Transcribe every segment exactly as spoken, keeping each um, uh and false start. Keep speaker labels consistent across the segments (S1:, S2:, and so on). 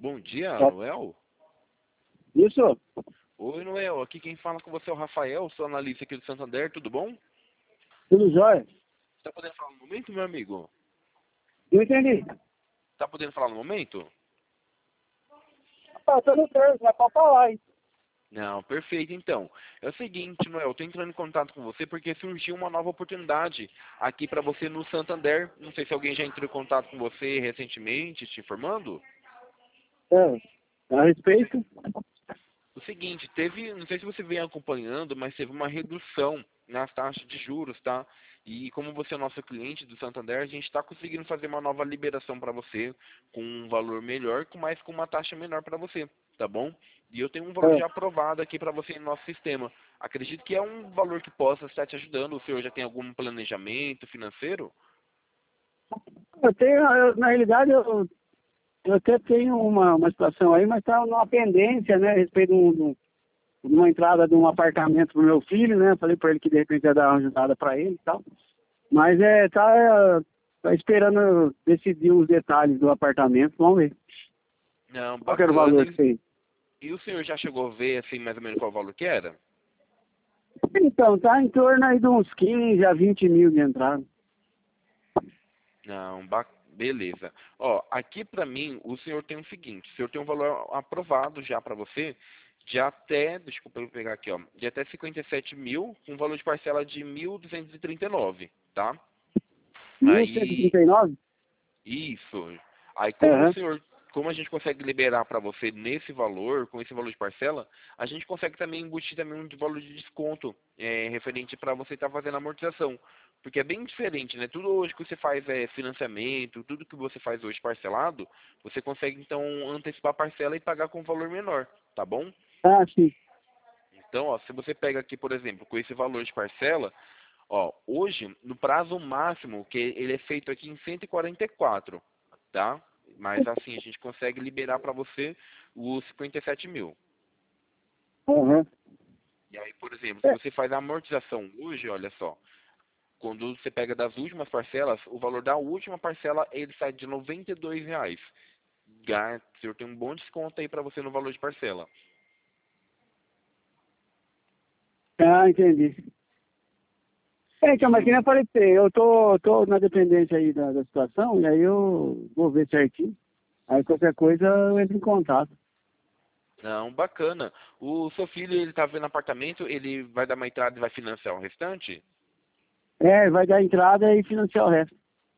S1: Bom dia,
S2: Tá.
S1: Noel.
S2: Isso?
S1: Oi, Noel. Aqui quem fala com você é o Rafael, sou analista aqui do Santander, tudo bom?
S2: Tudo jóia?
S1: Tá podendo falar no momento, meu amigo?
S2: Não entendi.
S1: Tá podendo falar no momento?
S2: Ah, tô no trânsito, mas pode falar, hein?
S1: Não, perfeito. Então, é o seguinte, Noel, eu tô entrando em contato com você porque surgiu uma nova oportunidade aqui para você no Santander. Não sei se alguém já entrou em contato com você recentemente, te informando.
S2: É, a respeito?
S1: O seguinte, teve, não sei se você vem acompanhando, mas teve uma redução nas taxas de juros, tá? E como você é nosso cliente do Santander, a gente está conseguindo fazer uma nova liberação para você com um valor melhor, com mais com uma taxa menor para você, tá bom? E eu tenho um valor
S2: É.
S1: já aprovado aqui para você no nosso sistema. Acredito que é um valor que possa estar te ajudando. O senhor já tem algum planejamento financeiro?
S2: Eu tenho, eu, na realidade, eu, eu até tenho uma, uma situação aí, mas tá numa pendência, né, a respeito de, um, de um- de uma entrada de um apartamento pro meu filho, né? Falei pra ele que de repente ia dar uma ajudada pra ele e tal. Mas é, tá, é, tá esperando eu decidir os detalhes do apartamento, vamos ver.
S1: Não,
S2: Qual que era o
S1: bacana.
S2: valor que
S1: E,
S2: tem?
S1: e o senhor já chegou a ver, assim, mais ou menos qual o valor que era?
S2: Então, tá em torno aí de uns quinze a vinte mil de entrada.
S1: Não, ba- beleza. Ó, aqui pra mim, o senhor tem o seguinte, o senhor tem um valor aprovado já pra você, de até, desculpa eu pegar aqui, ó, de até cinquenta e sete mil, com valor de parcela de mil duzentos e trinta e nove, tá?
S2: mil cento e
S1: Aí,
S2: trinta e nove?
S1: isso. Aí como o
S2: Aham.
S1: senhor, como a gente consegue liberar para você nesse valor, com esse valor de parcela, a gente consegue também embutir também um de valor de desconto é, referente para você estar fazendo amortização. Porque é bem diferente, né? Tudo hoje que você faz é financiamento, tudo que você faz hoje parcelado, você consegue então antecipar a parcela e pagar com um valor menor, tá bom?
S2: Ah, sim.
S1: Então, ó, se você pega aqui, por exemplo, com esse valor de parcela, ó, hoje, no prazo máximo, que ele é feito aqui em cento e quarenta e quatro, tá? Mas assim, a gente consegue liberar para você os cinquenta e sete mil.
S2: Aham.
S1: E aí, por exemplo, se
S2: É.
S1: você faz a amortização hoje, olha só, quando você pega das últimas parcelas, o valor da última parcela, ele sai de noventa e dois reais. Ga- O senhor tem um bom desconto aí para você no valor de parcela.
S2: Ah, entendi. É, então, mas que nem
S1: E
S2: eu falei pra você, eu tô, tô na dependência aí da, da situação, e aí eu vou ver certinho. Aí qualquer coisa eu entro em contato.
S1: não, bacana. O seu filho, ele tá vendo apartamento, ele vai dar uma entrada e vai financiar o restante?
S2: É, vai dar entrada e financiar o resto.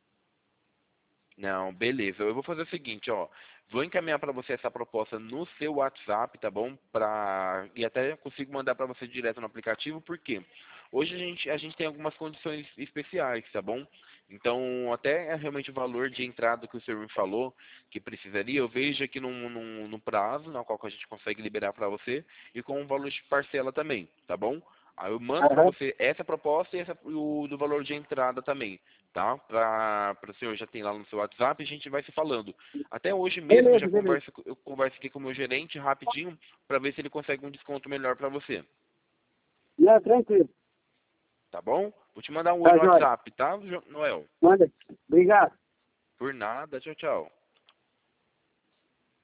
S1: Não, beleza. Eu vou fazer o seguinte, ó. Vou encaminhar para você essa proposta no seu WhatsApp, tá bom? Pra... E até consigo mandar para você direto no aplicativo, porque hoje a gente, a gente tem algumas condições especiais, tá bom? Então, até é realmente o valor de entrada que o senhor me falou que precisaria, eu vejo aqui no, no, no prazo, na qual que a gente consegue liberar para você, e com o valor de parcela também, tá bom? Aí eu mando para
S2: Aham.
S1: você essa proposta e essa, o do valor de entrada também, tá? Para o senhor já tem lá no seu WhatsApp e a gente vai se falando. Até hoje mesmo eu já
S2: Beleza, beleza.
S1: converso, eu converso aqui com o meu gerente rapidinho para ver se ele consegue um desconto melhor para você,
S2: Não, tranquilo.
S1: tá bom? Vou te mandar um oi
S2: Tá,
S1: no
S2: jóia.
S1: WhatsApp, tá, Jo- Noel?
S2: Manda. Obrigado.
S1: Por nada, tchau, tchau.